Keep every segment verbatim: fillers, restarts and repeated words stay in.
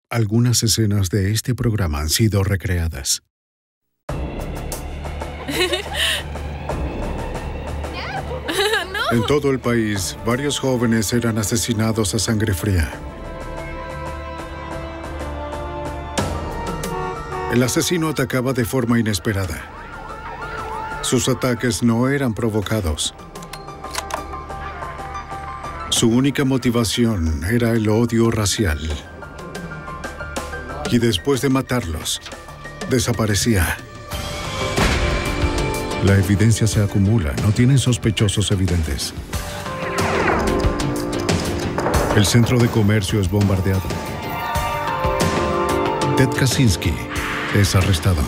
Algunas escenas de este programa han sido recreadas. No. En todo el país, varios jóvenes eran asesinados a sangre fría. El asesino atacaba de forma inesperada. Sus ataques no eran provocados. Su única motivación era el odio racial. Y después de matarlos, desaparecía. La evidencia se acumula, no tienen sospechosos evidentes. El centro de comercio es bombardeado. Ted Kaczynski es arrestado.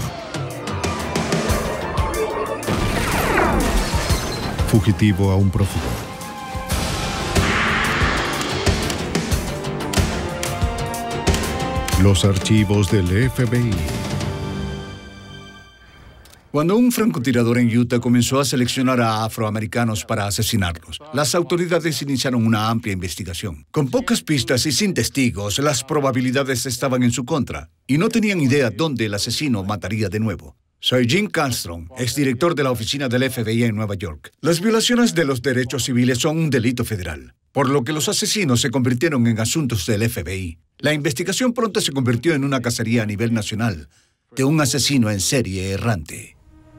Fugitivo a un prófugo. Los archivos del F B I. Cuando un francotirador en Utah comenzó a seleccionar a afroamericanos para asesinarlos, las autoridades iniciaron una amplia investigación. Con pocas pistas y sin testigos, las probabilidades estaban en su contra, y no tenían idea dónde el asesino mataría de nuevo. Soy Jim Castron, exdirector de la oficina del F B I en Nueva York. Las violaciones de los derechos civiles son un delito federal, por lo que los asesinos se convirtieron en asuntos del F B I. La investigación pronto se convirtió en una cacería a nivel nacional de un asesino en serie errante.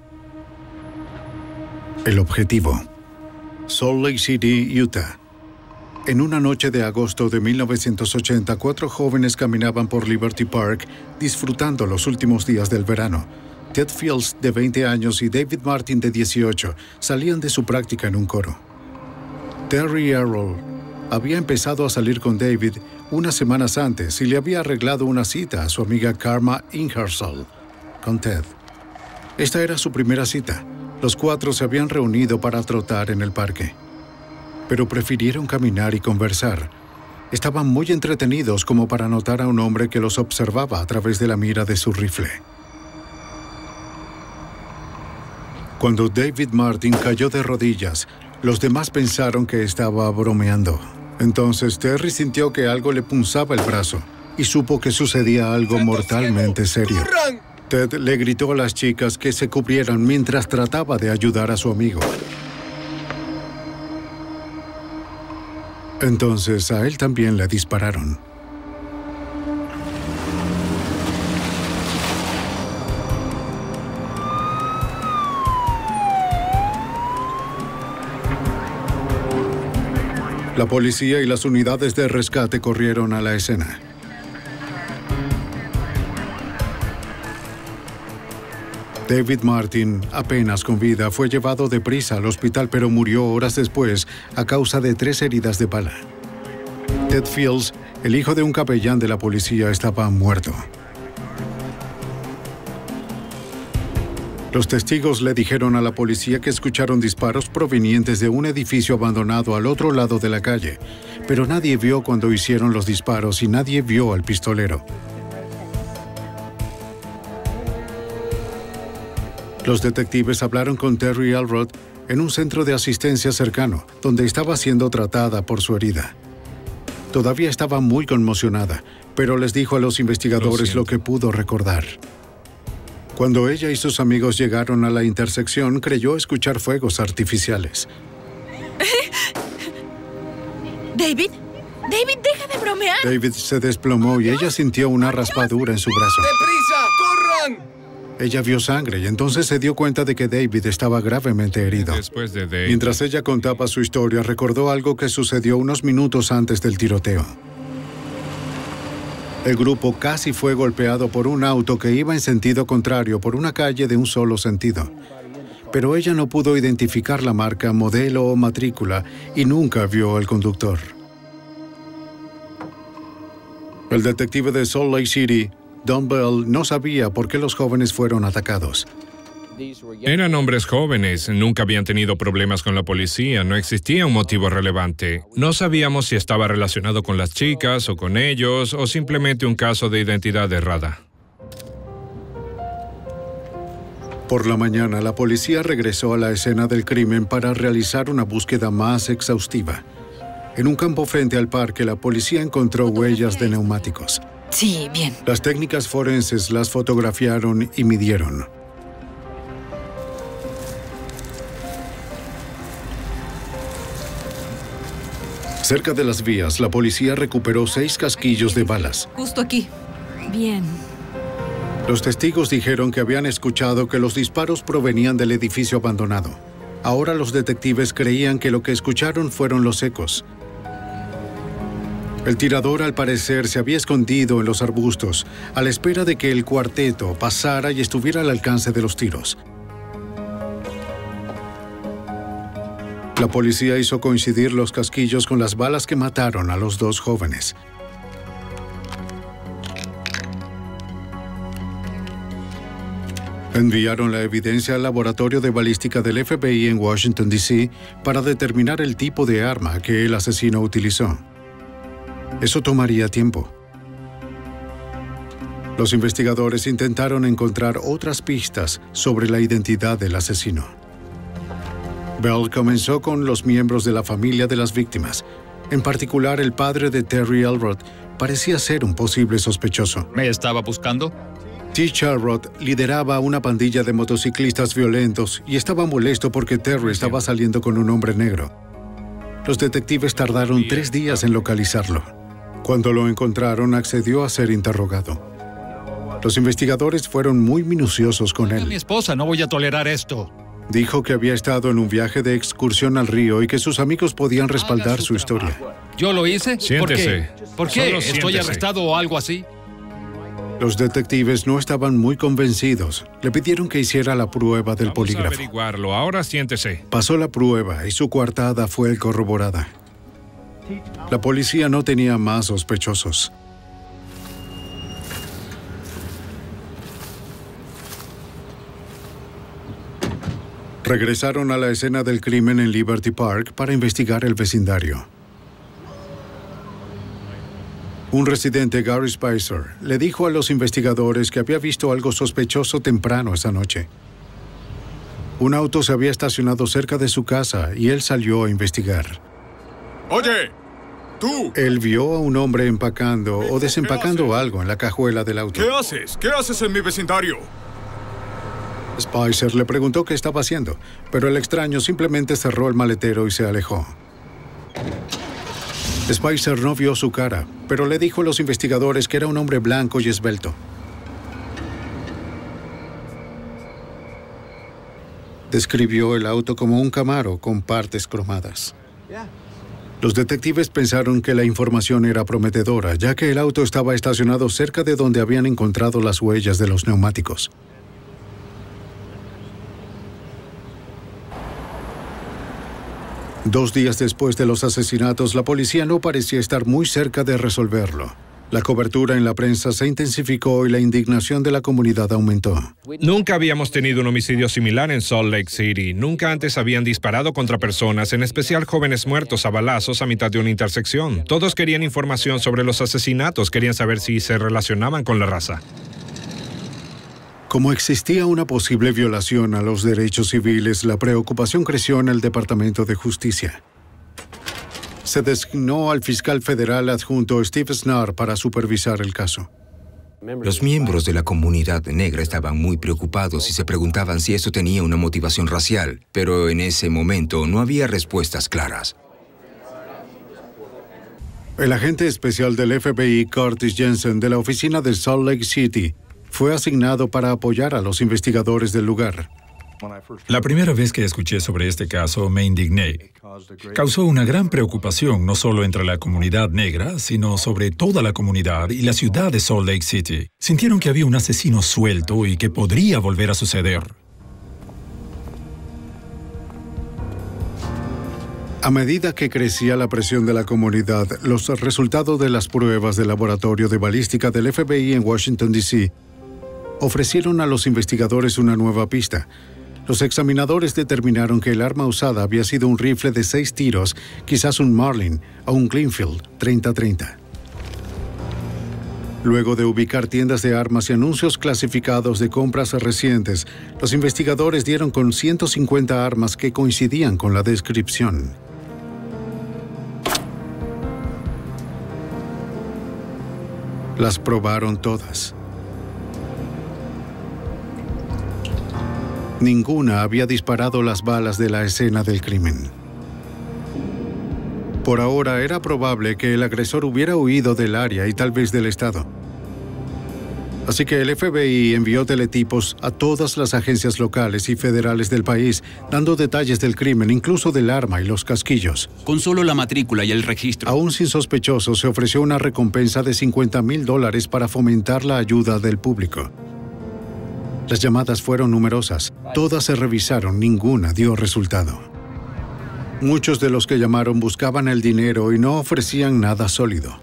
El objetivo: Salt Lake City, Utah. En una noche de agosto de mil novecientos ochenta, cuatro jóvenes caminaban por Liberty Park disfrutando los últimos días del verano. Ted Fields, de veinte años, y David Martin, de dieciocho, salían de su práctica en un coro. Terry Errol había empezado a salir con David unas semanas antes y le había arreglado una cita a su amiga Karma Ingersoll con Ted. Esta era su primera cita. Los cuatro se habían reunido para trotar en el parque, pero prefirieron caminar y conversar. Estaban muy entretenidos como para notar a un hombre que los observaba a través de la mira de su rifle. Cuando David Martin cayó de rodillas, los demás pensaron que estaba bromeando. Entonces Terry sintió que algo le punzaba el brazo y supo que sucedía algo mortalmente serio. Ted le gritó a las chicas que se cubrieran mientras trataba de ayudar a su amigo. Entonces a él también le dispararon. La policía y las unidades de rescate corrieron a la escena. David Martin, apenas con vida, fue llevado deprisa al hospital, pero murió horas después a causa de tres heridas de bala. Ted Fields, el hijo de un capellán de la policía, estaba muerto. Los testigos le dijeron a la policía que escucharon disparos provenientes de un edificio abandonado al otro lado de la calle, pero nadie vio cuando hicieron los disparos y nadie vio al pistolero. Los detectives hablaron con Terry Alrod en un centro de asistencia cercano, donde estaba siendo tratada por su herida. Todavía estaba muy conmocionada, pero les dijo a los investigadores lo que pudo recordar. Cuando ella y sus amigos llegaron a la intersección, creyó escuchar fuegos artificiales. ¿David? David, deja de bromear. David se desplomó y ella sintió una raspadura en su brazo. ¡Deprisa! ¡Corran! Ella vio sangre y entonces se dio cuenta de que David estaba gravemente herido. Después de David. Mientras ella contaba su historia, recordó algo que sucedió unos minutos antes del tiroteo. El grupo casi fue golpeado por un auto que iba en sentido contrario por una calle de un solo sentido. Pero ella no pudo identificar la marca, modelo o matrícula y nunca vio al conductor. El detective de Salt Lake City, Don Bell, no sabía por qué los jóvenes fueron atacados. Eran hombres jóvenes, nunca habían tenido problemas con la policía, no existía un motivo relevante. No sabíamos si estaba relacionado con las chicas o con ellos, o simplemente un caso de identidad errada. Por la mañana, la policía regresó a la escena del crimen para realizar una búsqueda más exhaustiva. En un campo frente al parque, la policía encontró huellas de neumáticos. Sí, bien. Las técnicas forenses las fotografiaron y midieron. Cerca de las vías, la policía recuperó seis casquillos de balas. Justo aquí. Bien. Los testigos dijeron que habían escuchado que los disparos provenían del edificio abandonado. Ahora los detectives creían que lo que escucharon fueron los ecos. El tirador, al parecer, se había escondido en los arbustos, a la espera de que el cuarteto pasara y estuviera al alcance de los tiros. La policía hizo coincidir los casquillos con las balas que mataron a los dos jóvenes. Enviaron la evidencia al laboratorio de balística del F B I en Washington, D C para determinar el tipo de arma que el asesino utilizó. Eso tomaría tiempo. Los investigadores intentaron encontrar otras pistas sobre la identidad del asesino. Bell comenzó con los miembros de la familia de las víctimas. En particular, el padre de Terry Elrod parecía ser un posible sospechoso. ¿Me estaba buscando? Teach Elrod lideraba una pandilla de motociclistas violentos y estaba molesto porque Terry estaba saliendo con un hombre negro. Los detectives tardaron tres días en localizarlo. Cuando lo encontraron, accedió a ser interrogado. Los investigadores fueron muy minuciosos con él. Mi esposa, no voy a tolerar esto. Dijo que había estado en un viaje de excursión al río y que sus amigos podían respaldar su historia. ¿Yo lo hice? Siéntese. ¿Por qué? ¿Por qué? Solo ¿Estoy siéntese. arrestado o algo así? Los detectives no estaban muy convencidos. Le pidieron que hiciera la prueba del Vamos a polígrafo. averiguarlo. Ahora siéntese. Pasó la prueba y su coartada fue corroborada. La policía no tenía más sospechosos. Regresaron a la escena del crimen en Liberty Park para investigar el vecindario. Un residente, Gary Spicer, le dijo a los investigadores que había visto algo sospechoso temprano esa noche. Un auto se había estacionado cerca de su casa y él salió a investigar. Oye, tú. Él vio a un hombre empacando o desempacando algo en la cajuela del auto. ¿Qué haces? ¿Qué haces en mi vecindario? Spicer le preguntó qué estaba haciendo, pero el extraño simplemente cerró el maletero y se alejó. Spicer no vio su cara, pero le dijo a los investigadores que era un hombre blanco y esbelto. Describió el auto como un Camaro con partes cromadas. Los detectives pensaron que la información era prometedora, ya que el auto estaba estacionado cerca de donde habían encontrado las huellas de los neumáticos. Dos días después de los asesinatos, la policía no parecía estar muy cerca de resolverlo. La cobertura en la prensa se intensificó y la indignación de la comunidad aumentó. Nunca habíamos tenido un homicidio similar en Salt Lake City. Nunca antes habían disparado contra personas, en especial jóvenes muertos a balazos a mitad de una intersección. Todos querían información sobre los asesinatos, querían saber si se relacionaban con la raza. Como existía una posible violación a los derechos civiles, la preocupación creció en el Departamento de Justicia. Se designó al fiscal federal adjunto Steve Snarr para supervisar el caso. Los miembros de la comunidad negra estaban muy preocupados y se preguntaban si eso tenía una motivación racial, pero en ese momento no había respuestas claras. El agente especial del F B I, Curtis Jensen, de la oficina de Salt Lake City, fue asignado para apoyar a los investigadores del lugar. La primera vez que escuché sobre este caso me indigné. Causó una gran preocupación no solo entre la comunidad negra, sino sobre toda la comunidad y la ciudad de Salt Lake City. Sintieron que había un asesino suelto y que podría volver a suceder. A medida que crecía la presión de la comunidad, los resultados de las pruebas del laboratorio de balística del F B I en Washington, D C ofrecieron a los investigadores una nueva pista. Los examinadores determinaron que el arma usada había sido un rifle de seis tiros, quizás un Marlin o un Greenfield treinta treinta. Luego de ubicar tiendas de armas y anuncios clasificados de compras recientes, los investigadores dieron con ciento cincuenta armas que coincidían con la descripción. Las probaron todas. Ninguna había disparado las balas de la escena del crimen. Por ahora era probable que el agresor hubiera huido del área y tal vez del estado. Así que el F B I envió teletipos a todas las agencias locales y federales del país, dando detalles del crimen, incluso del arma y los casquillos. Con solo la matrícula y el registro. Aún sin sospechosos, se ofreció una recompensa de cincuenta mil dólares para fomentar la ayuda del público. Las llamadas fueron numerosas. Todas se revisaron, ninguna dio resultado. Muchos de los que llamaron buscaban el dinero y no ofrecían nada sólido.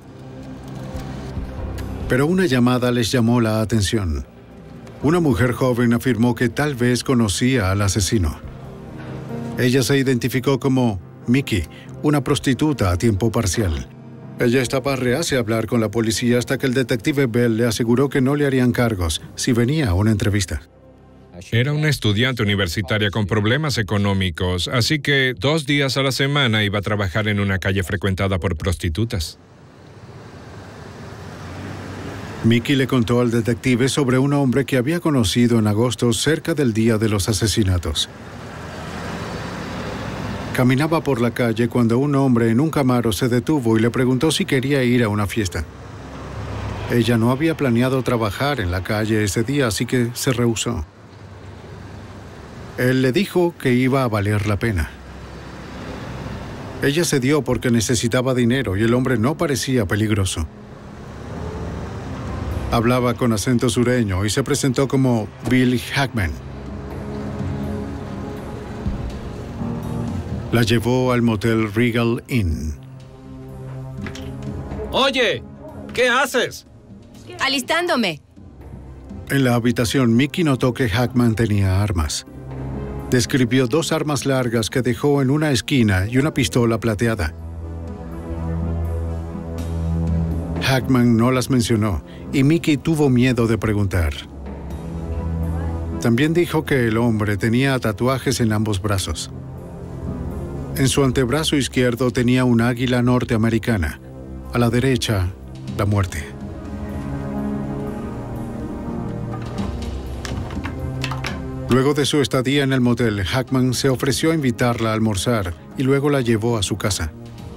Pero una llamada les llamó la atención. Una mujer joven afirmó que tal vez conocía al asesino. Ella se identificó como Mickey, una prostituta a tiempo parcial. Ella estaba reacia a hablar con la policía hasta que el detective Bell le aseguró que no le harían cargos si venía a una entrevista. Era una estudiante universitaria con problemas económicos, así que dos días a la semana iba a trabajar en una calle frecuentada por prostitutas. Mickey le contó al detective sobre un hombre que había conocido en agosto cerca del día de los asesinatos. Caminaba por la calle cuando un hombre en un Camaro se detuvo y le preguntó si quería ir a una fiesta. Ella no había planeado trabajar en la calle ese día, así que se rehusó. Él le dijo que iba a valer la pena. Ella cedió porque necesitaba dinero y el hombre no parecía peligroso. Hablaba con acento sureño y se presentó como Bill Hackman. La llevó al motel Regal Inn. Oye, ¿qué haces? Alistándome. En la habitación, Mickey notó que Hackman tenía armas. Describió dos armas largas que dejó en una esquina y una pistola plateada. Hackman no las mencionó y Mickey tuvo miedo de preguntar. También dijo que el hombre tenía tatuajes en ambos brazos. En su antebrazo izquierdo tenía un águila norteamericana. A la derecha, la muerte. Luego de su estadía en el motel, Hackman se ofreció a invitarla a almorzar y luego la llevó a su casa.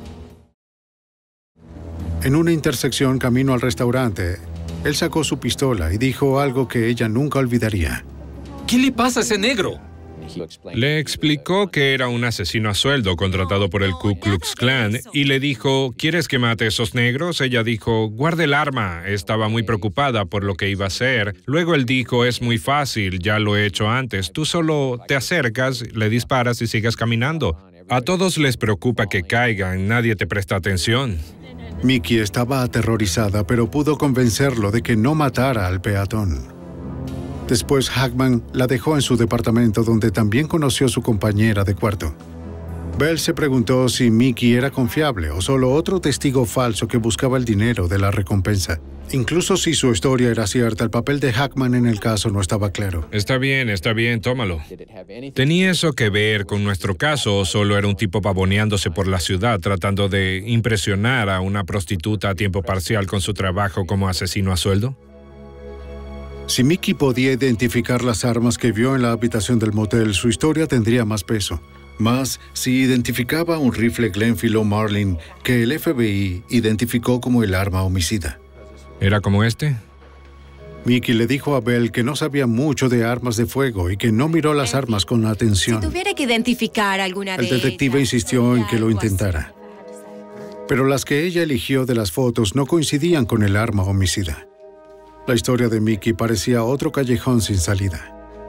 En una intersección camino al restaurante, él sacó su pistola y dijo algo que ella nunca olvidaría. ¿Qué le pasa a ese negro? Le explicó que era un asesino a sueldo contratado por el Ku Klux Klan y le dijo, ¿quieres que mate a esos negros? Ella dijo, guarde el arma. Estaba muy preocupada por lo que iba a hacer. Luego él dijo, es muy fácil, ya lo he hecho antes. Tú solo te acercas, le disparas y sigues caminando. A todos les preocupa que caigan, nadie te presta atención. Mickey estaba aterrorizada, pero pudo convencerlo de que no matara al peatón. Después, Hackman la dejó en su departamento, donde también conoció a su compañera de cuarto. Bell se preguntó si Mickey era confiable o solo otro testigo falso que buscaba el dinero de la recompensa. Incluso si su historia era cierta, el papel de Hackman en el caso no estaba claro. Está bien, está bien, tómalo. ¿Tenía eso que ver con nuestro caso o solo era un tipo pavoneándose por la ciudad tratando de impresionar a una prostituta a tiempo parcial con su trabajo como asesino a sueldo? Si Mickey podía identificar las armas que vio en la habitación del motel, su historia tendría más peso. Más si identificaba un rifle Glenfield o Marlin que el F B I identificó como el arma homicida. ¿Era como este? Mickey le dijo a Bell que no sabía mucho de armas de fuego y que no miró las armas con atención. Si tuviera que identificar alguna de El detective ellas, insistió en que lo algo así. intentara. Pero las que ella eligió de las fotos no coincidían con el arma homicida. La historia de Mickey parecía otro callejón sin salida.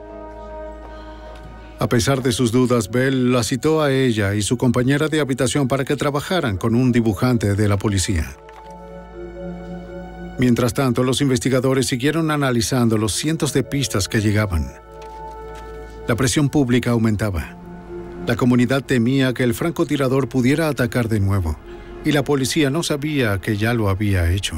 A pesar de sus dudas, Bell la citó a ella y su compañera de habitación para que trabajaran con un dibujante de la policía. Mientras tanto, los investigadores siguieron analizando los cientos de pistas que llegaban. La presión pública aumentaba. La comunidad temía que el francotirador pudiera atacar de nuevo, y la policía no sabía que ya lo había hecho.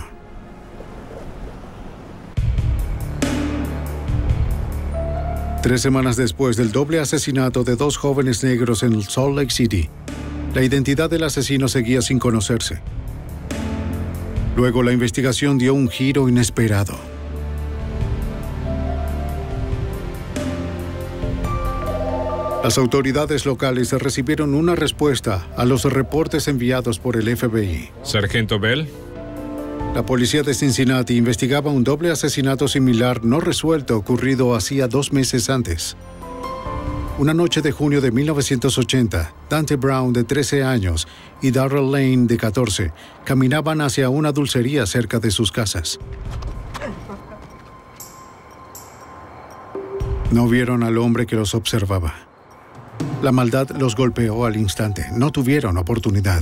Tres semanas después del doble asesinato de dos jóvenes negros en Salt Lake City, la identidad del asesino seguía sin conocerse. Luego la investigación dio un giro inesperado. Las autoridades locales recibieron una respuesta a los reportes enviados por el F B I. Sargento Bell. La policía de Cincinnati investigaba un doble asesinato similar no resuelto ocurrido hacía dos meses antes. Una noche de junio de mil novecientos ochenta, Dante Brown, de trece años, y Darrell Lane, de catorce, caminaban hacia una dulcería cerca de sus casas. No vieron al hombre que los observaba. La maldad los golpeó al instante. No tuvieron oportunidad.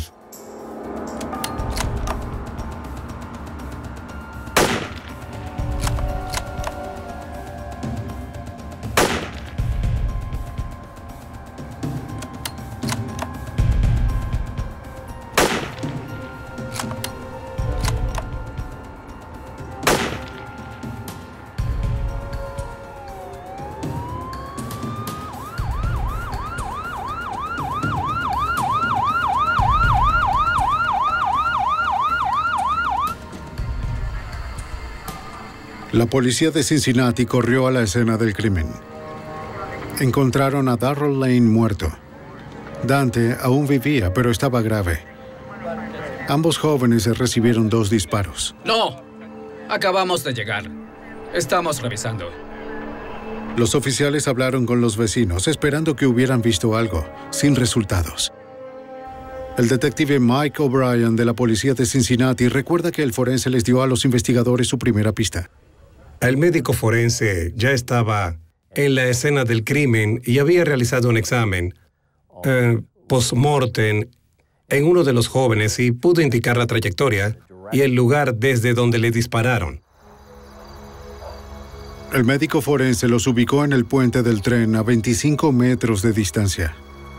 La policía de Cincinnati corrió a la escena del crimen. Encontraron a Darrell Lane muerto. Dante aún vivía, pero estaba grave. Ambos jóvenes recibieron dos disparos. No, acabamos de llegar. Estamos revisando. Los oficiales hablaron con los vecinos, esperando que hubieran visto algo, sin resultados. El detective Mike O'Brien de la policía de Cincinnati recuerda que el forense les dio a los investigadores su primera pista. El médico forense ya estaba en la escena del crimen y había realizado un examen eh, post-mortem en uno de los jóvenes y pudo indicar la trayectoria y el lugar desde donde le dispararon. El médico forense los ubicó en el puente del tren a veinticinco metros de distancia.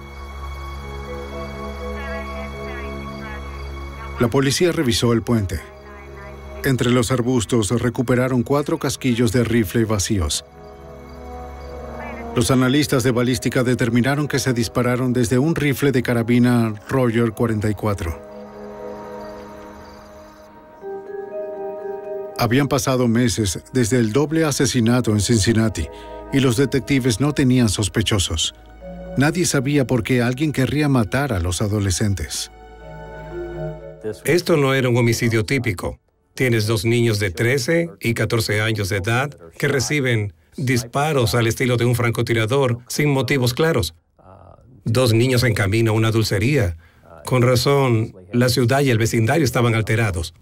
La policía revisó el puente. Entre los arbustos recuperaron cuatro casquillos de rifle vacíos. Los analistas de balística determinaron que se dispararon desde un rifle de carabina Roger cuarenta y cuatro. Habían pasado meses desde el doble asesinato en Cincinnati y los detectives no tenían sospechosos. Nadie sabía por qué alguien querría matar a los adolescentes. Esto no era un homicidio típico. Tienes dos niños de trece y catorce años de edad que reciben disparos al estilo de un francotirador sin motivos claros. Dos niños en camino a una dulcería. Con razón, la ciudad y el vecindario estaban alterados.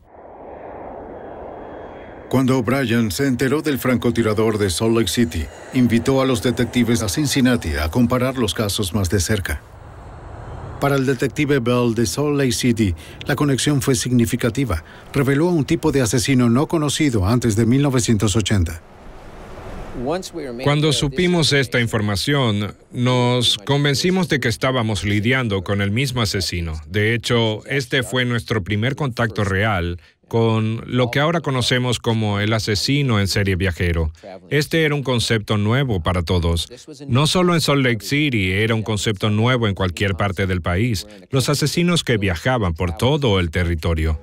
Cuando O'Brien se enteró del francotirador de Salt Lake City, invitó a los detectives a Cincinnati a comparar los casos más de cerca. Para el detective Bell de Salt Lake City, la conexión fue significativa. Reveló a un tipo de asesino no conocido antes de mil novecientos ochenta. Cuando supimos esta información, nos convencimos de que estábamos lidiando con el mismo asesino. De hecho, este fue nuestro primer contacto real con lo que ahora conocemos como el asesino en serie viajero. Este era un concepto nuevo para todos. No solo en Salt Lake City, era un concepto nuevo en cualquier parte del país. Los asesinos que viajaban por todo el territorio.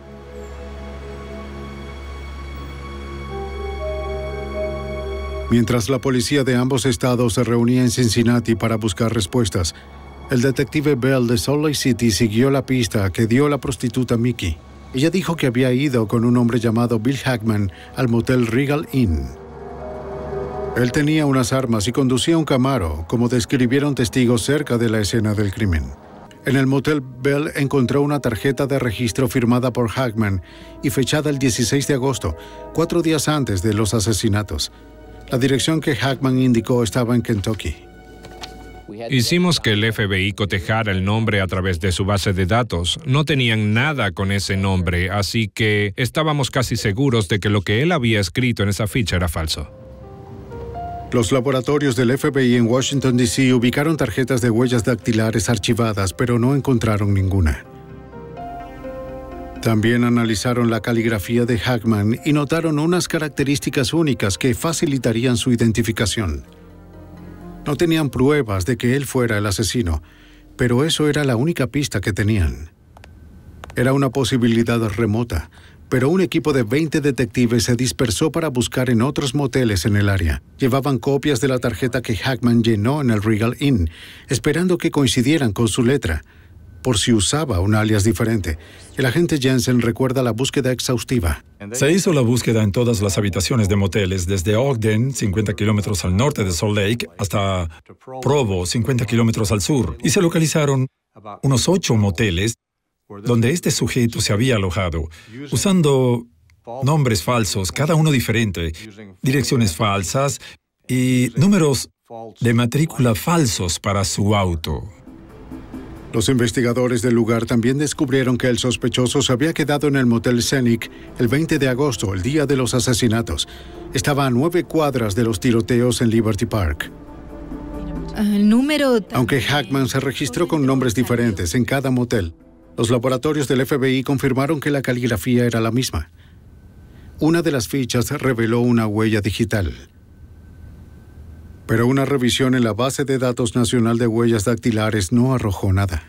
Mientras la policía de ambos estados se reunía en Cincinnati para buscar respuestas, el detective Bell de Salt Lake City siguió la pista que dio la prostituta Mickey. Ella dijo que había ido con un hombre llamado Bill Hackman al motel Regal Inn. Él tenía unas armas y conducía un Camaro, como describieron testigos cerca de la escena del crimen. En el motel, Bell encontró una tarjeta de registro firmada por Hackman y fechada el dieciséis de agosto, cuatro días antes de los asesinatos. La dirección que Hackman indicó estaba en Kentucky. Hicimos que el F B I cotejara el nombre a través de su base de datos. No tenían nada con ese nombre, así que estábamos casi seguros de que lo que él había escrito en esa ficha era falso. Los laboratorios del F B I en Washington, D C ubicaron tarjetas de huellas dactilares archivadas, pero no encontraron ninguna. También analizaron la caligrafía de Hackman y notaron unas características únicas que facilitarían su identificación. No tenían pruebas de que él fuera el asesino, pero eso era la única pista que tenían. Era una posibilidad remota, pero un equipo de veinte detectives se dispersó para buscar en otros moteles en el área. Llevaban copias de la tarjeta que Hackman llenó en el Regal Inn, esperando que coincidieran con su letra, por si usaba un alias diferente. El agente Jensen recuerda la búsqueda exhaustiva. Se hizo la búsqueda en todas las habitaciones de moteles, desde Ogden, cincuenta kilómetros al norte de Salt Lake, hasta Provo, cincuenta kilómetros al sur, y se localizaron unos ocho moteles donde este sujeto se había alojado, usando nombres falsos, cada uno diferente, direcciones falsas y números de matrícula falsos para su auto. Los investigadores del lugar también descubrieron que el sospechoso se había quedado en el motel Scenic el veinte de agosto, el día de los asesinatos. Estaba a nueve cuadras de los tiroteos en Liberty Park. El número... Aunque Hackman se registró con nombres diferentes en cada motel, los laboratorios del F B I confirmaron que la caligrafía era la misma. Una de las fichas reveló una huella digital. Pero una revisión en la base de datos nacional de huellas dactilares no arrojó nada.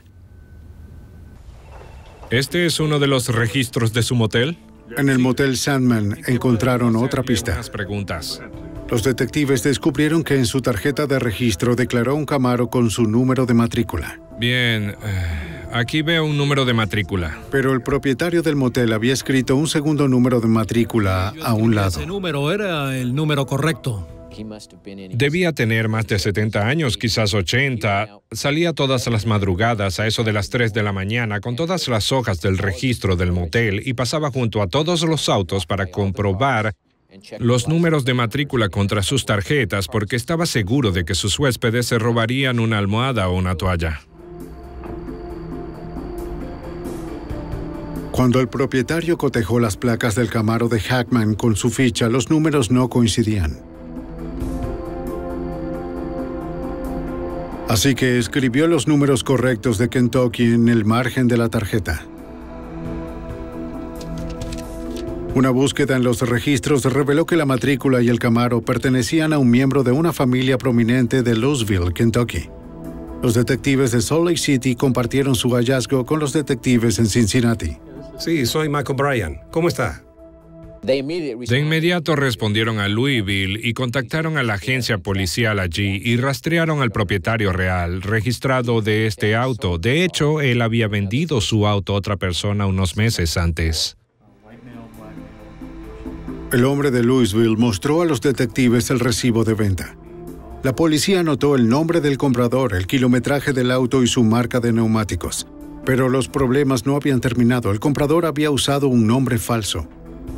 ¿Este es uno de los registros de su motel? En el motel Sandman encontraron otra pista. Unas preguntas. Los detectives descubrieron que en su tarjeta de registro declaró un Camaro con su número de matrícula. Bien, eh, aquí veo un número de matrícula. Pero el propietario del motel había escrito un segundo número de matrícula a un lado. Ese número era el número correcto. Debía tener más de setenta años, quizás ochenta. Salía todas las madrugadas a eso de las tres de la mañana con todas las hojas del registro del motel y pasaba junto a todos los autos para comprobar los números de matrícula contra sus tarjetas porque estaba seguro de que sus huéspedes se robarían una almohada o una toalla. Cuando el propietario cotejó las placas del Camaro de Hackman con su ficha, los números no coincidían. Así que escribió los números correctos de Kentucky en el margen de la tarjeta. Una búsqueda en los registros reveló que la matrícula y el Camaro pertenecían a un miembro de una familia prominente de Louisville, Kentucky. Los detectives de Salt Lake City compartieron su hallazgo con los detectives en Cincinnati. Sí, soy Mac O'Brien. ¿Cómo está? De inmediato respondieron a Louisville y contactaron a la agencia policial allí y rastrearon al propietario real, registrado de este auto. De hecho, él había vendido su auto a otra persona unos meses antes. El hombre de Louisville mostró a los detectives el recibo de venta. La policía anotó el nombre del comprador, el kilometraje del auto y su marca de neumáticos. Pero los problemas no habían terminado. El comprador había usado un nombre falso.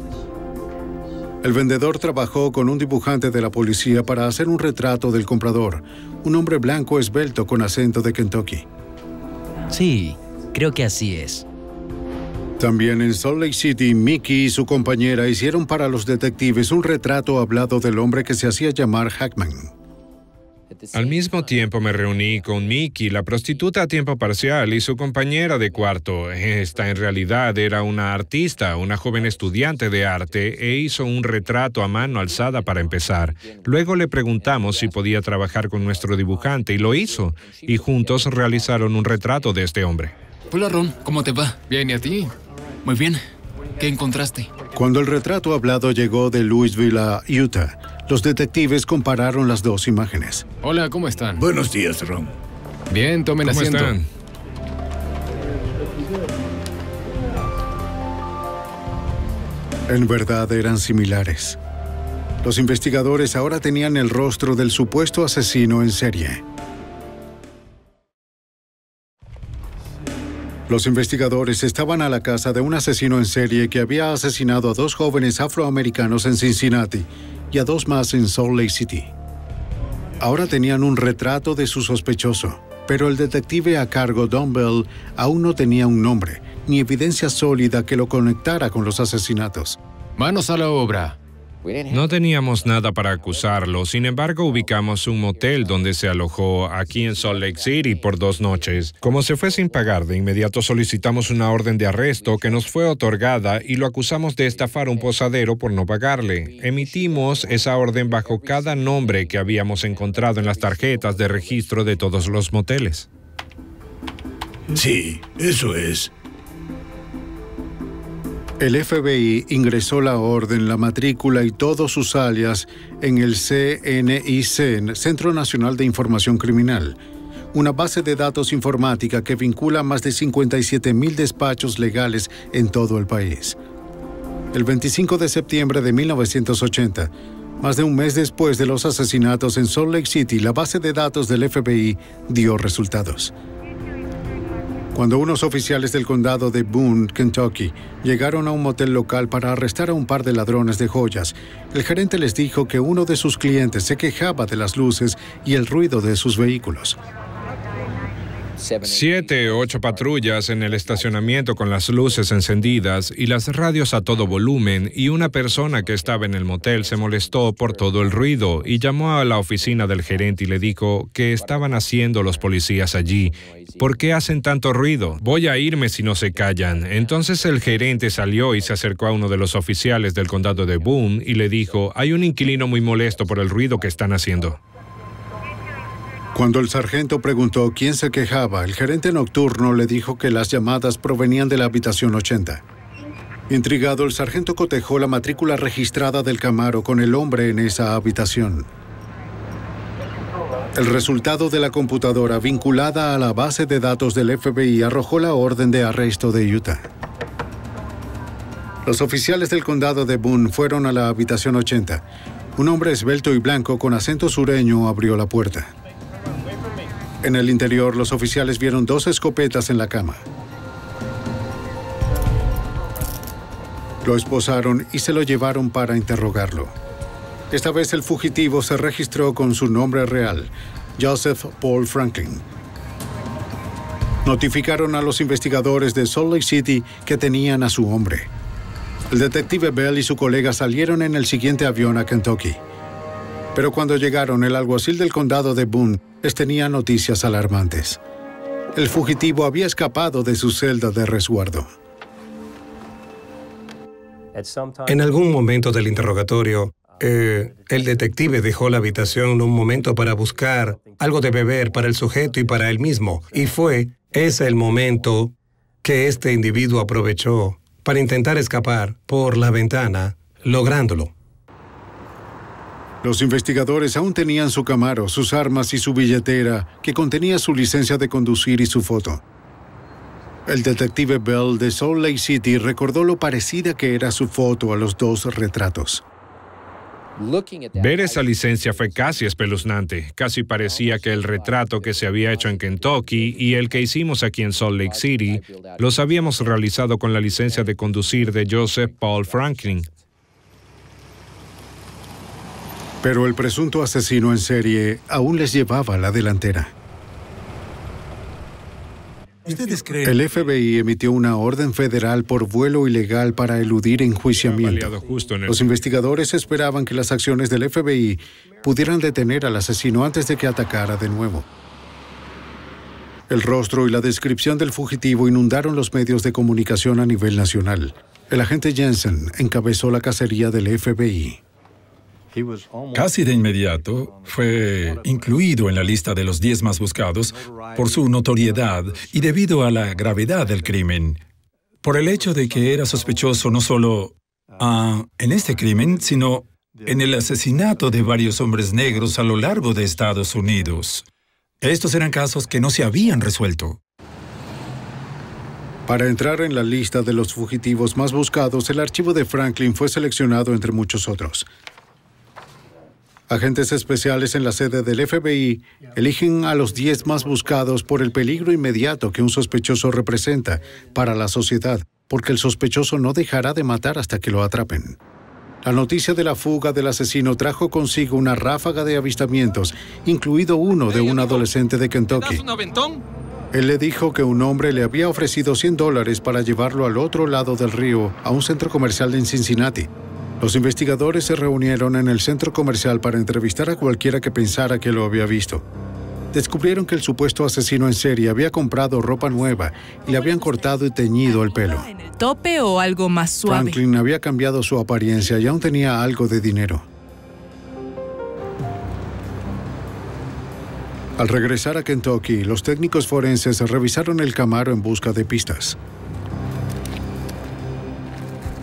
El vendedor trabajó con un dibujante de la policía para hacer un retrato del comprador, un hombre blanco esbelto con acento de Kentucky. Sí, creo que así es. También en Salt Lake City, Mickey y su compañera hicieron para los detectives un retrato hablado del hombre que se hacía llamar Hackman. Al mismo tiempo me reuní con Mickey, la prostituta a tiempo parcial, y su compañera de cuarto. Esta en realidad era una artista, una joven estudiante de arte, e hizo un retrato a mano alzada para empezar. Luego le preguntamos si podía trabajar con nuestro dibujante, y lo hizo, y juntos realizaron un retrato de este hombre. Hola, Ron. ¿Cómo te va? Bien, ¿y a ti? Muy bien. ¿Qué encontraste? Cuando el retrato hablado llegó de Louisville a Utah, los detectives compararon las dos imágenes. Hola, ¿cómo están? Buenos días, Ron. Bien, tomen ¿Cómo asiento. están? En verdad eran similares. Los investigadores ahora tenían el rostro del supuesto asesino en serie. Los investigadores estaban a la casa de un asesino en serie que había asesinado a dos jóvenes afroamericanos en Cincinnati y a dos más en Salt Lake City. Ahora tenían un retrato de su sospechoso, pero el detective a cargo, Don Bell, aún no tenía un nombre, ni evidencia sólida que lo conectara con los asesinatos. Manos a la obra. No teníamos nada para acusarlo, sin embargo ubicamos un motel donde se alojó aquí en Salt Lake City por dos noches. Como se fue sin pagar, de inmediato solicitamos una orden de arresto que nos fue otorgada y lo acusamos de estafar a un posadero por no pagarle. Emitimos esa orden bajo cada nombre que habíamos encontrado en las tarjetas de registro de todos los moteles. Sí, eso es. El F B I ingresó la orden, la matrícula y todos sus alias en el C N I C, Centro Nacional de Información Criminal, una base de datos informática que vincula más de cincuenta y siete mil despachos legales en todo el país. El veinticinco de septiembre de mil novecientos ochenta, más de un mes después de los asesinatos en Salt Lake City, la base de datos del F B I dio resultados. Cuando unos oficiales del condado de Boone, Kentucky, llegaron a un motel local para arrestar a un par de ladrones de joyas, el gerente les dijo que uno de sus clientes se quejaba de las luces y el ruido de sus vehículos. Siete o ocho patrullas en el estacionamiento con las luces encendidas y las radios a todo volumen, y una persona que estaba en el motel se molestó por todo el ruido y llamó a la oficina del gerente y le dijo qué estaban haciendo los policías allí. ¿Por qué hacen tanto ruido? Voy a irme si no se callan. Entonces el gerente salió y se acercó a uno de los oficiales del condado de Boone y le dijo, hay un inquilino muy molesto por el ruido que están haciendo. Cuando el sargento preguntó quién se quejaba, el gerente nocturno le dijo que las llamadas provenían de la habitación ochenta. Intrigado, el sargento cotejó la matrícula registrada del Camaro con el hombre en esa habitación. El resultado de la computadora vinculada a la base de datos del F B I arrojó la orden de arresto de Utah. Los oficiales del condado de Boone fueron a la habitación ochenta. Un hombre esbelto y blanco con acento sureño abrió la puerta. En el interior, los oficiales vieron dos escopetas en la cama. Lo esposaron y se lo llevaron para interrogarlo. Esta vez el fugitivo se registró con su nombre real, Joseph Paul Franklin. Notificaron a los investigadores de Salt Lake City que tenían a su hombre. El detective Bell y su colega salieron en el siguiente avión a Kentucky. Pero cuando llegaron, el alguacil del condado de Boone les tenía noticias alarmantes. El fugitivo había escapado de su celda de resguardo. En algún momento del interrogatorio, eh, el detective dejó la habitación un momento para buscar algo de beber para el sujeto y para él mismo. Y fue ese el momento que este individuo aprovechó para intentar escapar por la ventana, lográndolo. Los investigadores aún tenían su Camaro, sus armas y su billetera, que contenía su licencia de conducir y su foto. El detective Bell de Salt Lake City recordó lo parecida que era su foto a los dos retratos. Ver esa licencia fue casi espeluznante. Casi parecía que el retrato que se había hecho en Kentucky y el que hicimos aquí en Salt Lake City los habíamos realizado con la licencia de conducir de Joseph Paul Franklin. Pero el presunto asesino en serie aún les llevaba la delantera. El F B I emitió una orden federal por vuelo ilegal para eludir enjuiciamiento. Los investigadores esperaban que las acciones del F B I pudieran detener al asesino antes de que atacara de nuevo. El rostro y la descripción del fugitivo inundaron los medios de comunicación a nivel nacional. El agente Jensen encabezó la cacería del F B I. Casi de inmediato fue incluido en la lista de los diez más buscados por su notoriedad y debido a la gravedad del crimen, por el hecho de que era sospechoso no solo uh, en este crimen, sino en el asesinato de varios hombres negros a lo largo de Estados Unidos. Estos eran casos que no se habían resuelto. Para entrar en la lista de los fugitivos más buscados, el archivo de Franklin fue seleccionado entre muchos otros. Agentes especiales en la sede del F B I eligen a los diez más buscados por el peligro inmediato que un sospechoso representa para la sociedad, porque el sospechoso no dejará de matar hasta que lo atrapen. La noticia de la fuga del asesino trajo consigo una ráfaga de avistamientos, incluido uno de un adolescente de Kentucky. ¿Das un aventón? Él le dijo que un hombre le había ofrecido cien dólares para llevarlo al otro lado del río, a un centro comercial en Cincinnati. Los investigadores se reunieron en el centro comercial para entrevistar a cualquiera que pensara que lo había visto. Descubrieron que el supuesto asesino en serie había comprado ropa nueva y le habían cortado y teñido el pelo. ¿En el tope o algo más suave? Franklin había cambiado su apariencia y aún tenía algo de dinero. Al regresar a Kentucky, los técnicos forenses revisaron el Camaro en busca de pistas.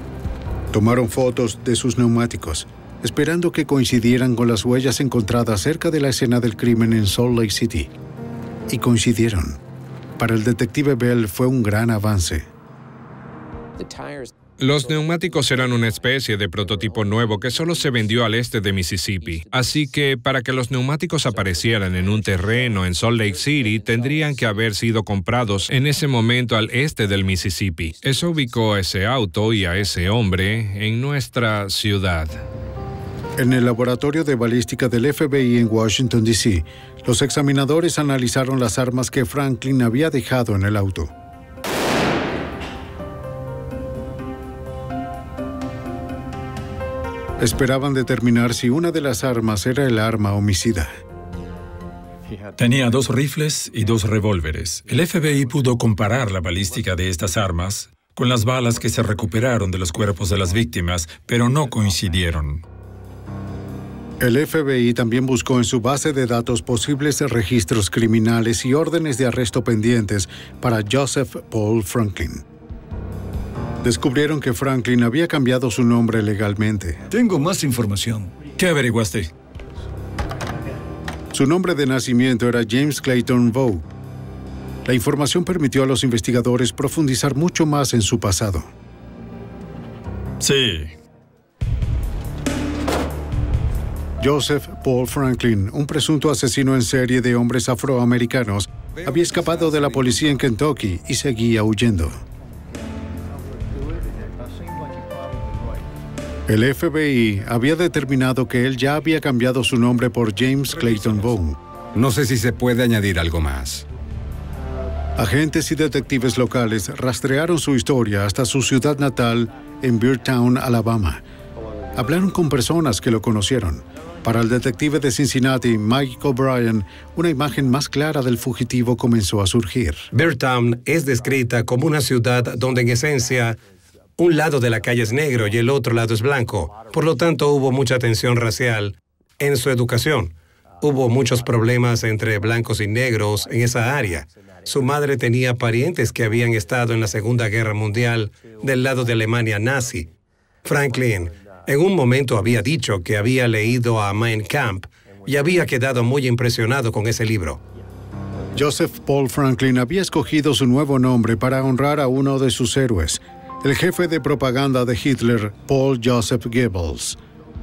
Tomaron fotos de sus neumáticos, esperando que coincidieran con las huellas encontradas cerca de la escena del crimen en Salt Lake City. Y coincidieron. Para el detective Bell fue un gran avance. Los neumáticos eran una especie de prototipo nuevo que solo se vendió al este de Mississippi. Así que para que los neumáticos aparecieran en un terreno en Salt Lake City, tendrían que haber sido comprados en ese momento al este del Mississippi. Eso ubicó a ese auto y a ese hombre en nuestra ciudad. En el laboratorio de balística del F B I en Washington, D C, los examinadores analizaron las armas que Franklin había dejado en el auto. Esperaban determinar si una de las armas era el arma homicida. Tenía dos rifles y dos revólveres. El F B I pudo comparar la balística de estas armas con las balas que se recuperaron de los cuerpos de las víctimas, pero no coincidieron. El F B I también buscó en su base de datos posibles registros criminales y órdenes de arresto pendientes para Joseph Paul Franklin. Descubrieron que Franklin había cambiado su nombre legalmente. Tengo más información. ¿Qué averiguaste? Su nombre de nacimiento era James Clayton Vaughn. La información permitió a los investigadores profundizar mucho más en su pasado. Sí. Joseph Paul Franklin, un presunto asesino en serie de hombres afroamericanos, había escapado de la policía en Kentucky y seguía huyendo. El F B I había determinado que él ya había cambiado su nombre por James Clayton Vaughn. No sé si se puede añadir algo más. Agentes y detectives locales rastrearon su historia hasta su ciudad natal en Beardtown, Alabama. Hablaron con personas que lo conocieron. Para el detective de Cincinnati, Mike O'Brien, una imagen más clara del fugitivo comenzó a surgir. Beardtown es descrita como una ciudad donde en esencia un lado de la calle es negro y el otro lado es blanco. Por lo tanto, hubo mucha tensión racial en su educación. Hubo muchos problemas entre blancos y negros en esa área. Su madre tenía parientes que habían estado en la Segunda Guerra Mundial del lado de Alemania nazi. Franklin en un momento había dicho que había leído a Mein Kampf y había quedado muy impresionado con ese libro. Joseph Paul Franklin había escogido su nuevo nombre para honrar a uno de sus héroes, el jefe de propaganda de Hitler, Paul Joseph Goebbels.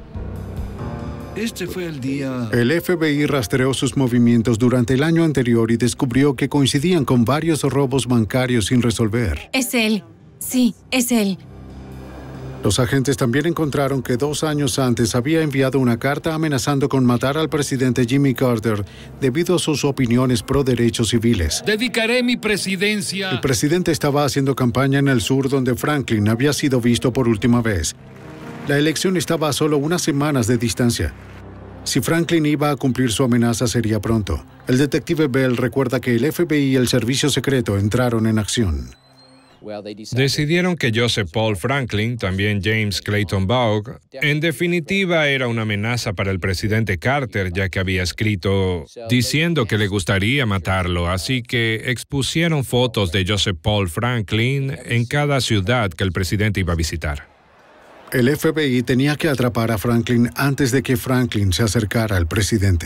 Este fue el día... El F B I rastreó sus movimientos durante el año anterior y descubrió que coincidían con varios robos bancarios sin resolver. Es él. Sí, es él. Los agentes también encontraron que dos años antes había enviado una carta amenazando con matar al presidente Jimmy Carter debido a sus opiniones pro derechos civiles. Dedicaré mi presidencia. El presidente estaba haciendo campaña en el sur donde Franklin había sido visto por última vez. La elección estaba a solo unas semanas de distancia. Si Franklin iba a cumplir su amenaza sería pronto. El detective Bell recuerda que el F B I y el Servicio Secreto entraron en acción. Decidieron que Joseph Paul Franklin, también James Clayton Vaughn, en definitiva era una amenaza para el presidente Carter, ya que había escrito diciendo que le gustaría matarlo, así que expusieron fotos de Joseph Paul Franklin en cada ciudad que el presidente iba a visitar. El F B I tenía que atrapar a Franklin antes de que Franklin se acercara al presidente.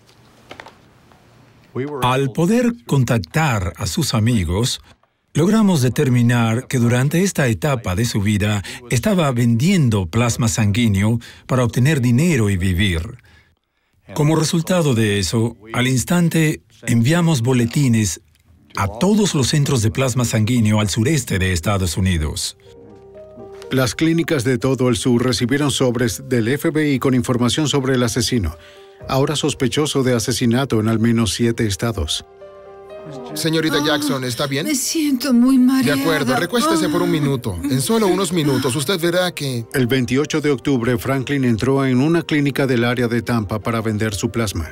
Al poder contactar a sus amigos, logramos determinar que durante esta etapa de su vida estaba vendiendo plasma sanguíneo para obtener dinero y vivir. Como resultado de eso, al instante enviamos boletines a todos los centros de plasma sanguíneo al sureste de Estados Unidos. Las clínicas de todo el sur recibieron sobres del F B I con información sobre el asesino, ahora sospechoso de asesinato en al menos siete estados. Señorita Jackson, ¿está bien? Me siento muy mareada. De acuerdo, recuéstese por un minuto. En solo unos minutos usted verá que... El veintiocho de octubre, Franklin entró en una clínica del área de Tampa para vender su plasma.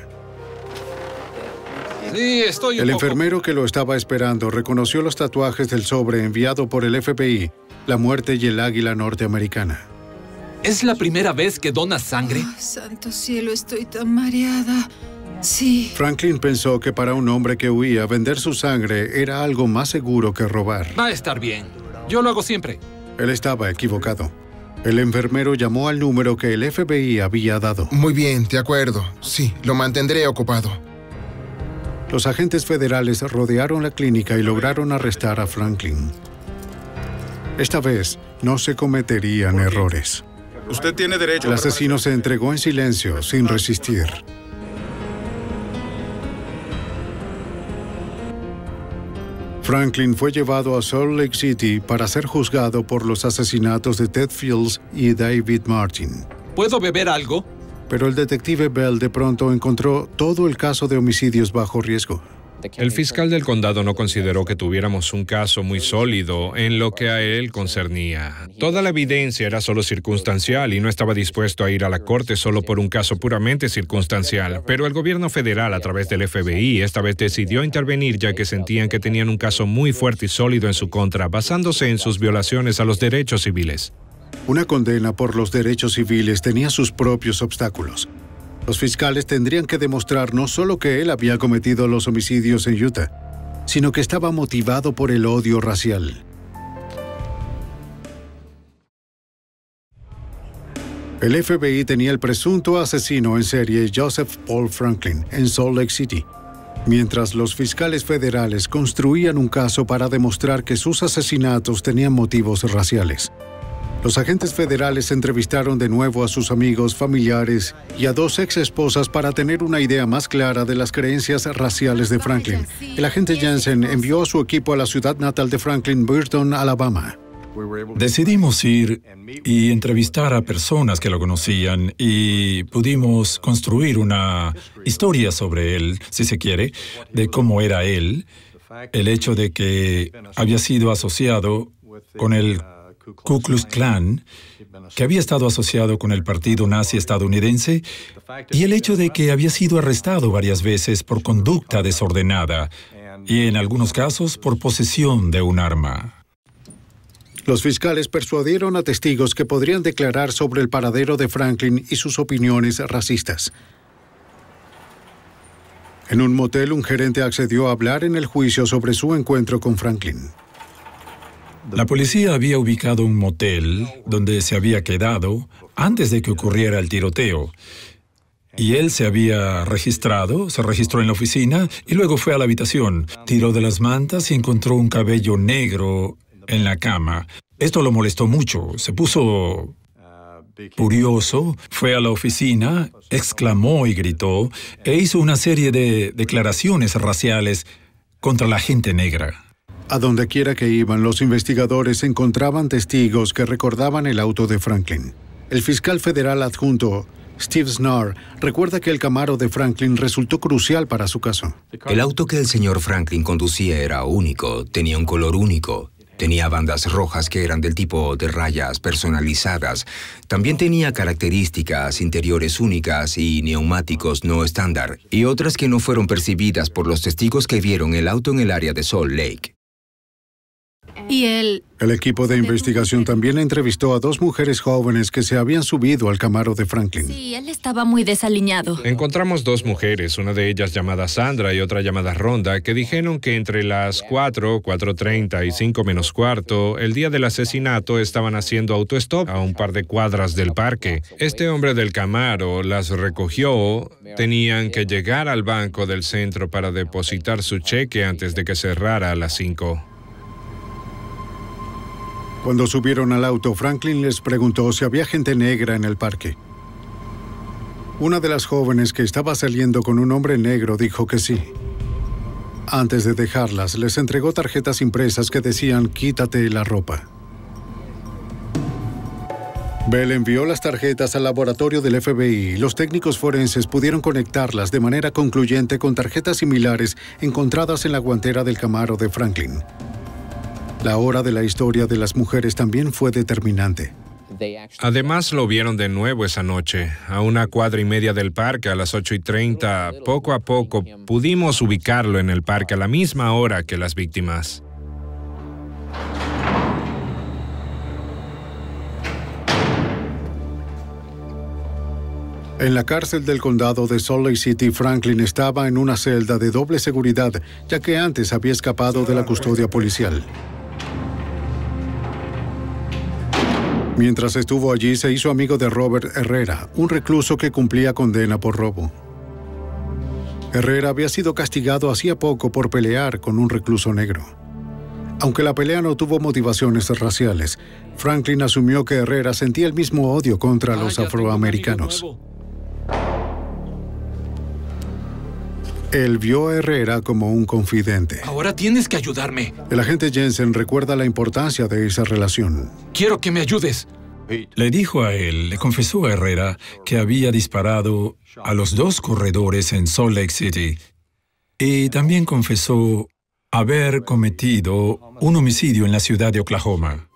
Sí, estoy un El poco... enfermero que lo estaba esperando reconoció los tatuajes del sobre enviado por el F B I, la muerte y el águila norteamericana. ¿Es la primera vez que donas sangre? Oh, santo cielo, estoy tan mareada. Sí. Franklin pensó que para un hombre que huía, vender su sangre era algo más seguro que robar. Va a estar bien. Yo lo hago siempre. Él estaba equivocado. El enfermero llamó al número que el F B I había dado. Muy bien, de acuerdo. Sí, lo mantendré ocupado. Los agentes federales rodearon la clínica y lograron arrestar a Franklin. Esta vez no se cometerían errores. Usted tiene derecho. El asesino se entregó en silencio, sin resistir. Franklin fue llevado a Salt Lake City para ser juzgado por los asesinatos de Ted Fields y David Martin. ¿Puedo beber algo? Pero el detective Bell de pronto encontró todo el caso de homicidios bajo riesgo. El fiscal del condado no consideró que tuviéramos un caso muy sólido en lo que a él concernía. Toda la evidencia era solo circunstancial y no estaba dispuesto a ir a la corte solo por un caso puramente circunstancial. Pero el gobierno federal, a través del F B I, esta vez decidió intervenir ya que sentían que tenían un caso muy fuerte y sólido en su contra, basándose en sus violaciones a los derechos civiles. Una condena por los derechos civiles tenía sus propios obstáculos. Los fiscales tendrían que demostrar no solo que él había cometido los homicidios en Utah, sino que estaba motivado por el odio racial. El F B I tenía el presunto asesino en serie Joseph Paul Franklin en Salt Lake City, mientras los fiscales federales construían un caso para demostrar que sus asesinatos tenían motivos raciales. Los agentes federales entrevistaron de nuevo a sus amigos, familiares y a dos ex esposas para tener una idea más clara de las creencias raciales de Franklin. El agente Jansen envió a su equipo a la ciudad natal de Franklin, Burton, Alabama. Decidimos ir y entrevistar a personas que lo conocían y pudimos construir una historia sobre él, si se quiere, de cómo era él, el hecho de que había sido asociado con el Ku Klux Klan, que había estado asociado con el partido nazi estadounidense, y el hecho de que había sido arrestado varias veces por conducta desordenada y en algunos casos por posesión de un arma. Los fiscales persuadieron a testigos que podrían declarar sobre el paradero de Franklin y sus opiniones racistas. En un motel, un gerente accedió a hablar en el juicio sobre su encuentro con Franklin. La policía había ubicado un motel donde se había quedado antes de que ocurriera el tiroteo. Y él se había registrado, se registró en la oficina y luego fue a la habitación. Tiró de las mantas y encontró un cabello negro en la cama. Esto lo molestó mucho. Se puso furioso, fue a la oficina, exclamó y gritó e hizo una serie de declaraciones raciales contra la gente negra. A donde quiera que iban, los investigadores encontraban testigos que recordaban el auto de Franklin. El fiscal federal adjunto, Steve Snarr, recuerda que el Camaro de Franklin resultó crucial para su caso. El auto que el señor Franklin conducía era único, tenía un color único. Tenía bandas rojas que eran del tipo de rayas personalizadas. También tenía características interiores únicas y neumáticos no estándar, y otras que no fueron percibidas por los testigos que vieron el auto en el área de Salt Lake. Y él... El equipo de investigación también entrevistó a dos mujeres jóvenes que se habían subido al Camaro de Franklin. Sí, él estaba muy desaliñado. Encontramos dos mujeres, una de ellas llamada Sandra y otra llamada Rhonda, que dijeron que entre las cuatro, cuatro treinta y cinco menos cuarto, el día del asesinato estaban haciendo autostop a un par de cuadras del parque. Este hombre del Camaro las recogió, tenían que llegar al banco del centro para depositar su cheque antes de que cerrara a las cinco. Cuando subieron al auto, Franklin les preguntó si había gente negra en el parque. Una de las jóvenes que estaba saliendo con un hombre negro dijo que sí. Antes de dejarlas, les entregó tarjetas impresas que decían «Quítate la ropa». Bell envió las tarjetas al laboratorio del F B I y los técnicos forenses pudieron conectarlas de manera concluyente con tarjetas similares encontradas en la guantera del Camaro de Franklin. La hora de la historia de las mujeres también fue determinante. Además, lo vieron de nuevo esa noche, a una cuadra y media del parque a las ocho y treinta. Poco a poco pudimos ubicarlo en el parque a la misma hora que las víctimas. En la cárcel del condado de Salt Lake City, Franklin estaba en una celda de doble seguridad, ya que antes había escapado de la custodia policial. Mientras estuvo allí, se hizo amigo de Robert Herrera, un recluso que cumplía condena por robo. Herrera había sido castigado hacía poco por pelear con un recluso negro. Aunque la pelea no tuvo motivaciones raciales, Franklin asumió que Herrera sentía el mismo odio contra ah, los afroamericanos. Él vio a Herrera como un confidente. Ahora tienes que ayudarme. El agente Jensen recuerda la importancia de esa relación. Quiero que me ayudes. Le dijo a él, le confesó a Herrera que había disparado a los dos corredores en Salt Lake City. Y también confesó haber cometido un homicidio en la ciudad de Oklahoma.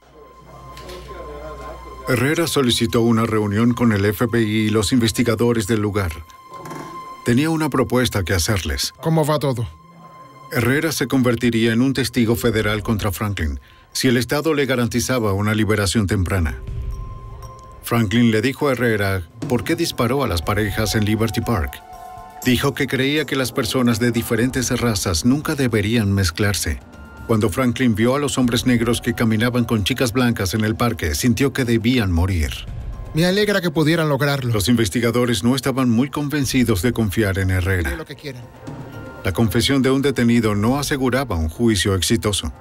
Herrera solicitó una reunión con el F B I y los investigadores del lugar. Tenía una propuesta que hacerles. ¿Cómo va todo? Herrera se convertiría en un testigo federal contra Franklin si el Estado le garantizaba una liberación temprana. Franklin le dijo a Herrera por qué disparó a las parejas en Liberty Park. Dijo que creía que las personas de diferentes razas nunca deberían mezclarse. Cuando Franklin vio a los hombres negros que caminaban con chicas blancas en el parque, sintió que debían morir. Me alegra que pudieran lograrlo. Los investigadores no estaban muy convencidos de confiar en Herrera. Lo que quieran. La confesión de un detenido no aseguraba un juicio exitoso.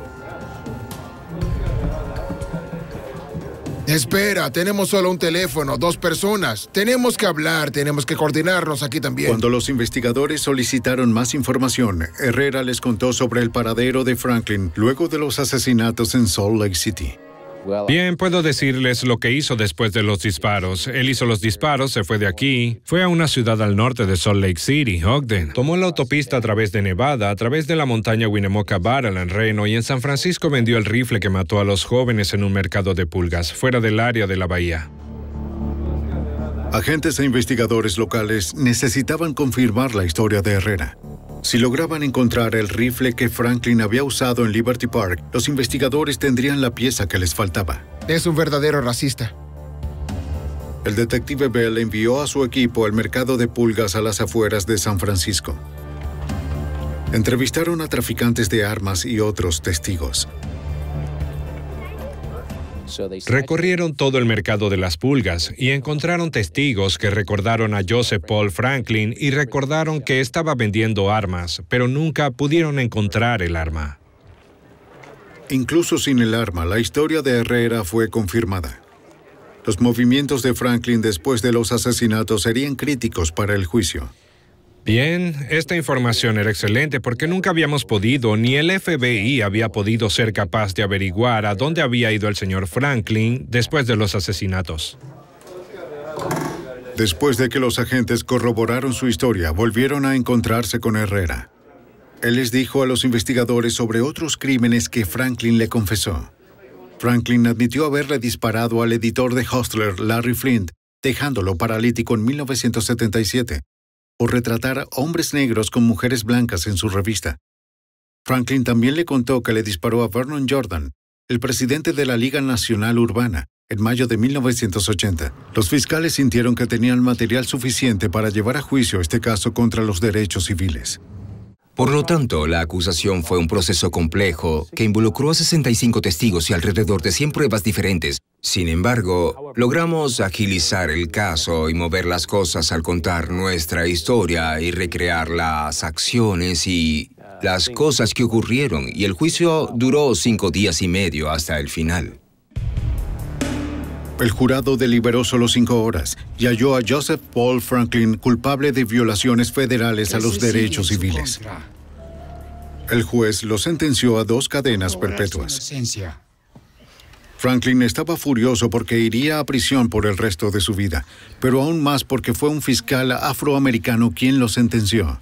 Espera, tenemos solo un teléfono, dos personas. Tenemos que hablar, tenemos que coordinarnos aquí también. Cuando los investigadores solicitaron más información, Herrera les contó sobre el paradero de Franklin luego de los asesinatos en Salt Lake City. Bien, puedo decirles lo que hizo después de los disparos. Él hizo los disparos, se fue de aquí, fue a una ciudad al norte de Salt Lake City, Ogden. Tomó la autopista a través de Nevada, a través de la montaña Winnemucca Battle en Reno, y en San Francisco vendió el rifle que mató a los jóvenes en un mercado de pulgas, fuera del área de la bahía. Agentes e investigadores locales necesitaban confirmar la historia de Herrera. Si lograban encontrar el rifle que Franklin había usado en Liberty Park, los investigadores tendrían la pieza que les faltaba. Es un verdadero racista. El detective Bell envió a su equipo al mercado de pulgas a las afueras de San Francisco. Entrevistaron a traficantes de armas y otros testigos. Recorrieron todo el mercado de las pulgas y encontraron testigos que recordaron a Joseph Paul Franklin y recordaron que estaba vendiendo armas, pero nunca pudieron encontrar el arma. Incluso sin el arma, la historia de Herrera fue confirmada. Los movimientos de Franklin después de los asesinatos serían críticos para el juicio. Bien, esta información era excelente porque nunca habíamos podido, ni el F B I había podido ser capaz de averiguar a dónde había ido el señor Franklin después de los asesinatos. Después de que los agentes corroboraron su historia, volvieron a encontrarse con Herrera. Él les dijo a los investigadores sobre otros crímenes que Franklin le confesó. Franklin admitió haberle disparado al editor de Hustler, Larry Flint, dejándolo paralítico en mil novecientos setenta y siete. Por retratar hombres negros con mujeres blancas en su revista. Franklin también le contó que le disparó a Vernon Jordan, el presidente de la Liga Nacional Urbana, en mayo de mil novecientos ochenta. Los fiscales sintieron que tenían material suficiente para llevar a juicio este caso contra los derechos civiles. Por lo tanto, la acusación fue un proceso complejo que involucró a sesenta y cinco testigos y alrededor de cien pruebas diferentes. Sin embargo, logramos agilizar el caso y mover las cosas al contar nuestra historia y recrear las acciones y las cosas que ocurrieron, y el juicio duró cinco días y medio hasta el final. El jurado deliberó solo cinco horas y halló a Joseph Paul Franklin culpable de violaciones federales a los derechos civiles. El juez lo sentenció a dos cadenas perpetuas. Franklin estaba furioso porque iría a prisión por el resto de su vida, pero aún más porque fue un fiscal afroamericano quien lo sentenció.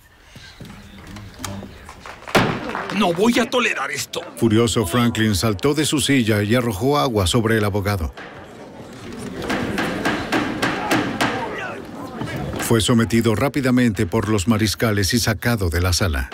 No voy a tolerar esto. Furioso, Franklin saltó de su silla y arrojó agua sobre el abogado. Fue sometido rápidamente por los mariscales y sacado de la sala.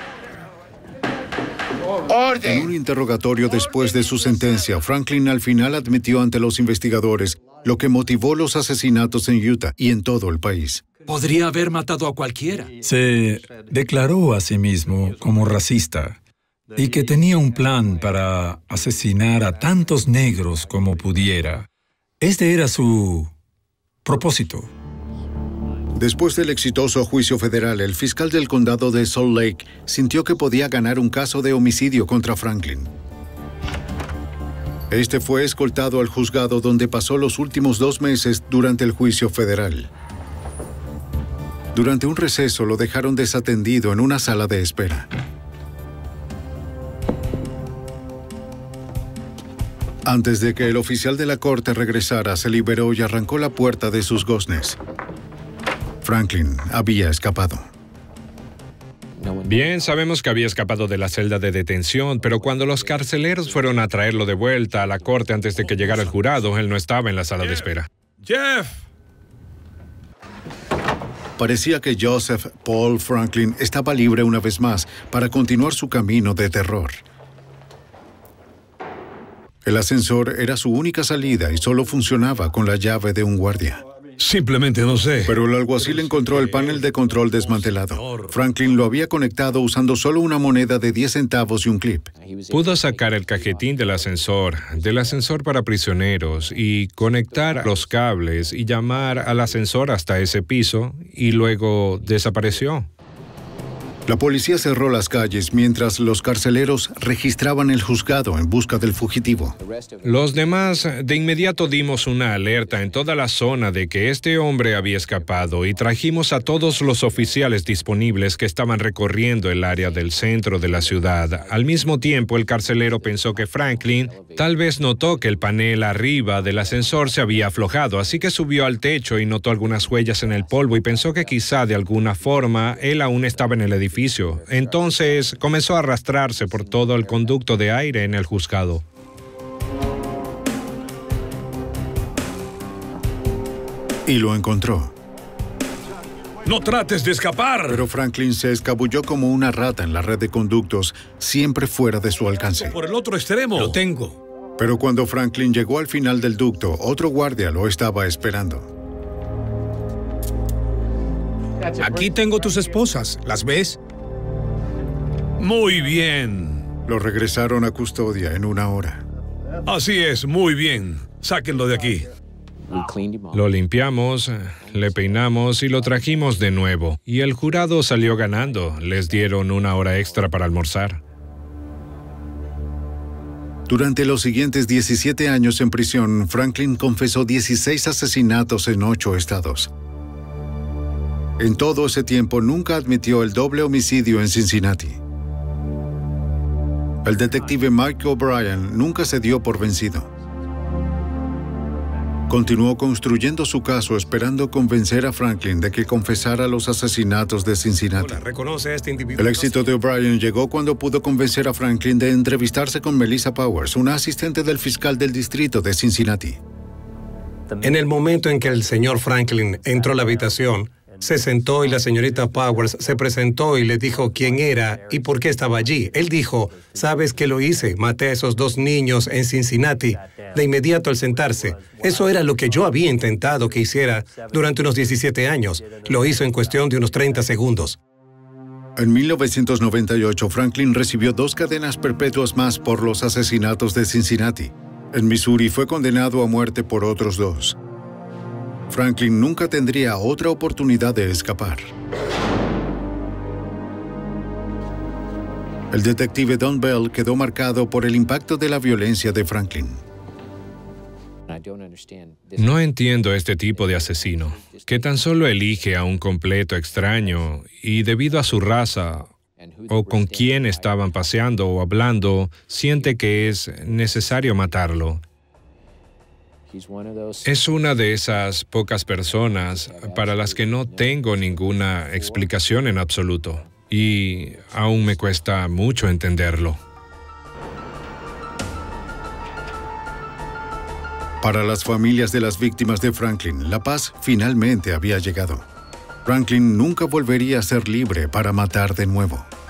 ¡Orden! En un interrogatorio después de su sentencia, Franklin al final admitió ante los investigadores lo que motivó los asesinatos en Utah y en todo el país. Podría haber matado a cualquiera. Se declaró a sí mismo como racista y que tenía un plan para asesinar a tantos negros como pudiera. Este era su propósito. Después del exitoso juicio federal, el fiscal del condado de Salt Lake sintió que podía ganar un caso de homicidio contra Franklin. Este fue escoltado al juzgado, donde pasó los últimos dos meses durante el juicio federal. Durante un receso lo dejaron desatendido en una sala de espera. Antes de que el oficial de la corte regresara, se liberó y arrancó la puerta de sus goznes. Franklin había escapado. Bien, sabemos que había escapado de la celda de detención, pero cuando los carceleros fueron a traerlo de vuelta a la corte antes de que llegara el jurado, él no estaba en la sala de espera. ¡Jeff! Parecía que Joseph Paul Franklin estaba libre una vez más para continuar su camino de terror. El ascensor era su única salida y solo funcionaba con la llave de un guardia. Simplemente no sé. Pero el alguacil encontró el panel de control desmantelado. Franklin lo había conectado usando solo una moneda de diez centavos y un clip. Pudo sacar el cajetín del ascensor, del ascensor para prisioneros, y conectar los cables y llamar al ascensor hasta ese piso, y luego desapareció. La policía cerró las calles mientras los carceleros registraban el juzgado en busca del fugitivo. Los demás de inmediato dimos una alerta en toda la zona de que este hombre había escapado y trajimos a todos los oficiales disponibles que estaban recorriendo el área del centro de la ciudad. Al mismo tiempo, el carcelero pensó que Franklin tal vez notó que el panel arriba del ascensor se había aflojado, así que subió al techo y notó algunas huellas en el polvo y pensó que quizá de alguna forma él aún estaba en el edificio. Entonces comenzó a arrastrarse por todo el conducto de aire en el juzgado. Y lo encontró. ¡No trates de escapar! Pero Franklin se escabulló como una rata en la red de conductos, siempre fuera de su alcance. ¡Por el otro extremo! Lo tengo. Pero cuando Franklin llegó al final del ducto, otro guardia lo estaba esperando. Aquí tengo tus esposas. ¿Las ves? Muy bien. Lo regresaron a custodia en una hora. Así es, muy bien. Sáquenlo de aquí. Lo limpiamos, le peinamos y lo trajimos de nuevo. Y el jurado salió ganando. Les dieron una hora extra para almorzar. Durante los siguientes diecisiete años en prisión, Franklin confesó dieciséis asesinatos en ocho estados. En todo ese tiempo nunca admitió el doble homicidio en Cincinnati. El detective Mike O'Brien nunca se dio por vencido. Continuó construyendo su caso esperando convencer a Franklin de que confesara los asesinatos de Cincinnati. ¿Reconoce a este individuo? El éxito de O'Brien llegó cuando pudo convencer a Franklin de entrevistarse con Melissa Powers, una asistente del fiscal del distrito de Cincinnati. En el momento en que el señor Franklin entró a la habitación, se sentó y la señorita Powers se presentó y le dijo quién era y por qué estaba allí. Él dijo, ¿sabes qué lo hice? Maté a esos dos niños en Cincinnati. De inmediato al sentarse. Eso era lo que yo había intentado que hiciera durante unos diecisiete años. Lo hizo en cuestión de unos treinta segundos. En mil novecientos noventa y ocho, Franklin recibió dos cadenas perpetuas más por los asesinatos de Cincinnati. En Missouri fue condenado a muerte por otros dos. Franklin nunca tendría otra oportunidad de escapar. El detective Don Bell quedó marcado por el impacto de la violencia de Franklin. No entiendo este tipo de asesino, que tan solo elige a un completo extraño y debido a su raza o con quién estaban paseando o hablando, siente que es necesario matarlo. Es una de esas pocas personas para las que no tengo ninguna explicación en absoluto y aún me cuesta mucho entenderlo. Para las familias de las víctimas de Franklin, la paz finalmente había llegado. Franklin nunca volvería a ser libre para matar de nuevo.